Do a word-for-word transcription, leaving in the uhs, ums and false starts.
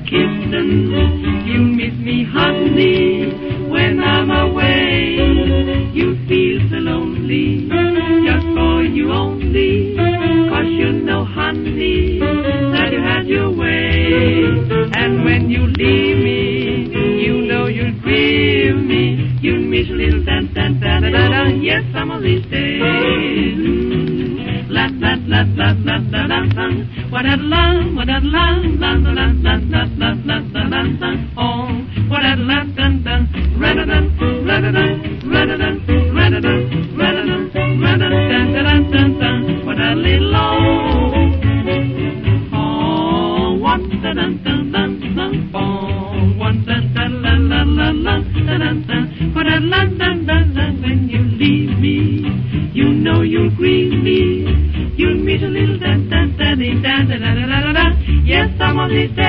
kissing. You miss me, honey, when I'm away. You feel so lonely, just for you only. Cause you know, honey, that you had your way. And when you leave me, you know you'll grieve me. You miss a little dan dan da da da da. Yes, some of these days. La la la la la la la la. What a la, what a la la la la la la la la la la. Oh, what a la dun dun. Ra-da-dun, ra-da-dun, ra-da-dun, ra-da-dun, ra-da-dun, ra-da-dun, dun-dun-dun-dun. What a little long. Oh, what da dun dun dun dun. Oh, what da da la la la la da dun dun. What a la dun dun dun. When you leave me, you know you'll grieve me. You'll meet a little da da da da da da da da da. Yes, some of these days.